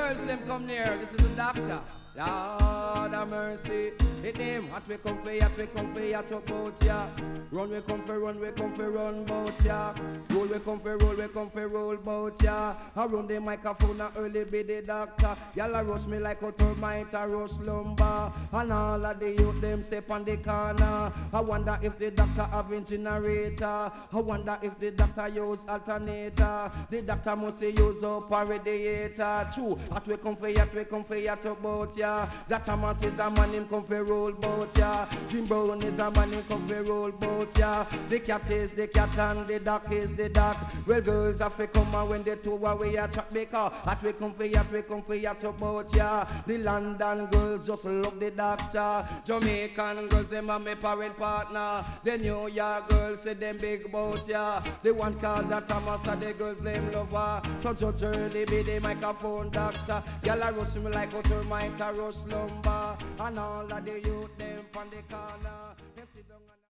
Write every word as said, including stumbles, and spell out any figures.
girls, them come near. This is a doctor. Lord have mercy. It name hot we come for hot we come for hot about ya. Run we come for run we come for run bout ya. Roll we come for roll we come for roll bout ya. Around the microphone a early be the doctor. Y'all a rush me like a termite a rush lumber. And all of the youth them step on the corner. I wonder if the doctor having generator. I wonder if the doctor use alternator. The doctor must use up a radiator. True, hot we come for hot we come for hot about ya. That Thomas is a man him come for roll bout ya. Jim Brown is a man him come for roll bout ya. The cat is the cat and the duck is the duck. Well girls have to come and when they two away a track maker. At we come for at we come for at about ya. The London girls just love the doctor. Jamaican girls them are my parent partner. The New York girls say them big bout ya. The one called that Thomas and the girls them love her. So Judge Early be the microphone doctor. Y'all a rush me like a termite a rush lumber. And all of the youth them from the corner. Them sit down and